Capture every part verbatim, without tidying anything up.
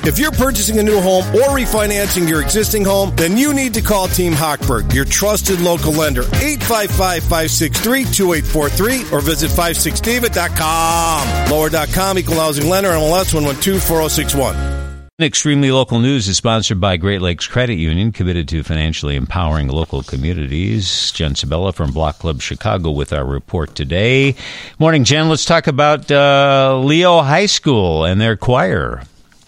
If you're purchasing a new home or refinancing your existing home, then you need to call Team Hochberg, your trusted local lender. eight five five, five six three, two eight four three or visit five six david dot com. Lower dot com, Equal Housing Lender, M L S one one two four zero six one. Extremely Local News is sponsored by Great Lakes Credit Union, committed to financially empowering local communities. Jen Sabella from Block Club Chicago with our report today. Morning, Jen. Let's talk about uh, Leo High School and their choir.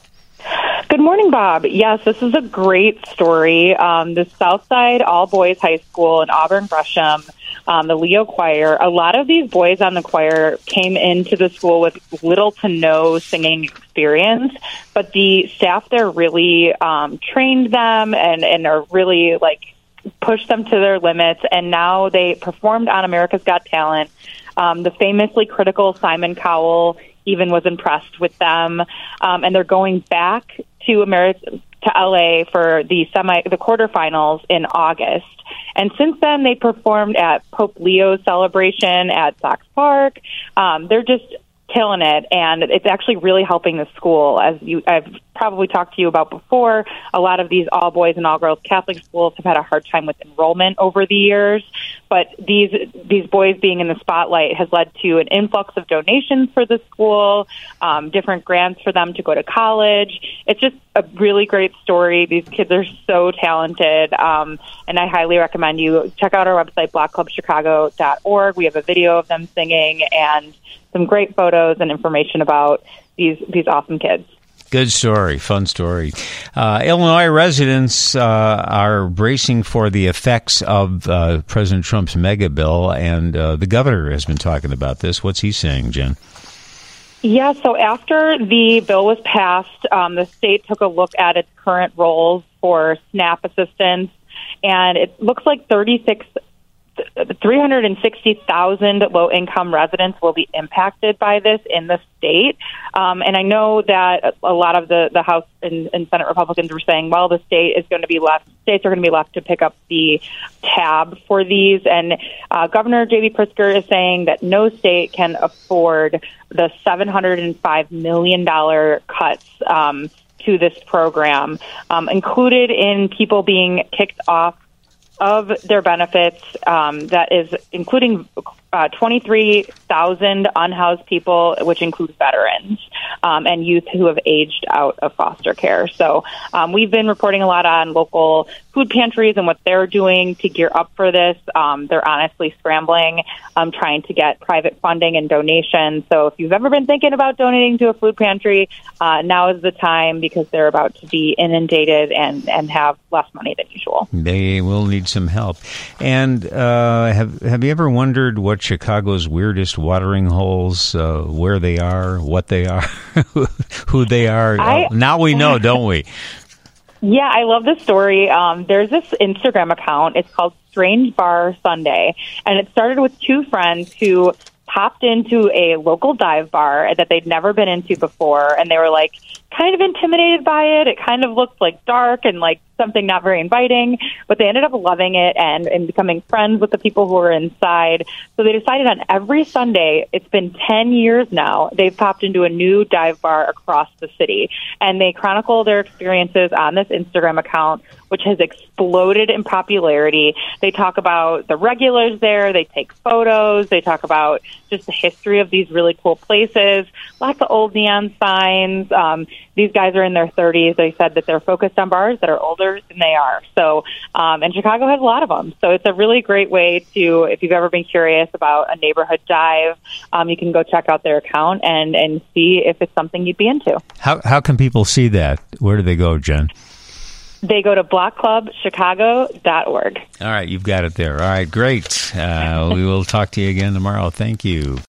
Good morning, Bob. Yes, this is a great story. Um, the Southside All-Boys High School in Auburn Gresham, um, the Leo Choir, a lot of these boys on the choir came into the school with little to no singing experience, but the staff there really um, trained them and, and are really, like, pushed them to their limits, and now they performed on America's Got Talent. Um, the famously critical Simon Cowell even was impressed with them, um, and they're going back to America, to L A for the semi, the quarterfinals in August. And since then, they performed at Pope Leo's celebration at Sox Park. Um, they're just killing it, and it's actually really helping the school. As you, I've probably talked to you about before, a lot of these all-boys and all-girls Catholic schools have had a hard time with enrollment over the years, but these these boys being in the spotlight has led to an influx of donations for the school, um, different grants for them to go to college. It's just a really great story. These kids are so talented, um, and I highly recommend you check out our website, block club chicago dot org. We have a video of them singing and some great photos and information about these these awesome kids. Good story, fun story. Uh, Illinois residents uh, are bracing for the effects of uh, President Trump's mega bill, and uh, the governor has been talking about this. What's he saying, Jen? Yeah, so after the bill was passed, um, the state took a look at its current roles for SNAP assistance, and it looks like thirty-six three hundred sixty thousand low-income residents will be impacted by this in the state. Um, and I know that a lot of the, the House and, and Senate Republicans were saying, well, the state is going to be left, states are going to be left to pick up the tab for these. And uh, Governor J B Pritzker is saying that no state can afford the seven hundred five million dollars cuts um, to this program, um, included in people being kicked off of their benefits, um, that is including uh, twenty-three thousand unhoused people, which includes veterans um, and youth who have aged out of foster care. So um, we've been reporting a lot on local food pantries and what they're doing to gear up for this. Um, they're honestly scrambling, um, trying to get private funding and donations. So if you've ever been thinking about donating to a food pantry, uh, now is the time, because they're about to be inundated and, and have less money than usual. They will need some help. And uh, have have you ever wondered what Chicago's weirdest watering holes, uh, where they are, what they are, who they are? I, now we know, don't we? Yeah, I love this story. Um, there's this Instagram account. It's called Strange Bar Sunday, and it started with two friends who popped into a local dive bar that they'd never been into before, and they were like kind of intimidated by it. It kind of looked like dark and like something not very inviting, but they ended up loving it and, and becoming friends with the people who were inside. So they decided on every Sunday, it's been ten years now, they've popped into a new dive bar across the city, and they chronicle their experiences on this Instagram account, which has exploded in popularity. They talk about the regulars there, they take photos, they talk about just the history of these really cool places, lots of old neon signs. Um, these guys are in their thirties. They said that they're focused on bars that are older than they are. So, um, and Chicago has a lot of them. So it's a really great way to, if you've ever been curious about a neighborhood dive, um, you can go check out their account and, and see if it's something you'd be into. How how can people see that? Where do they go, Jen? They go to block club chicago dot org. All right, you've got it there. All right, great. Uh, we will talk to you again tomorrow. Thank you.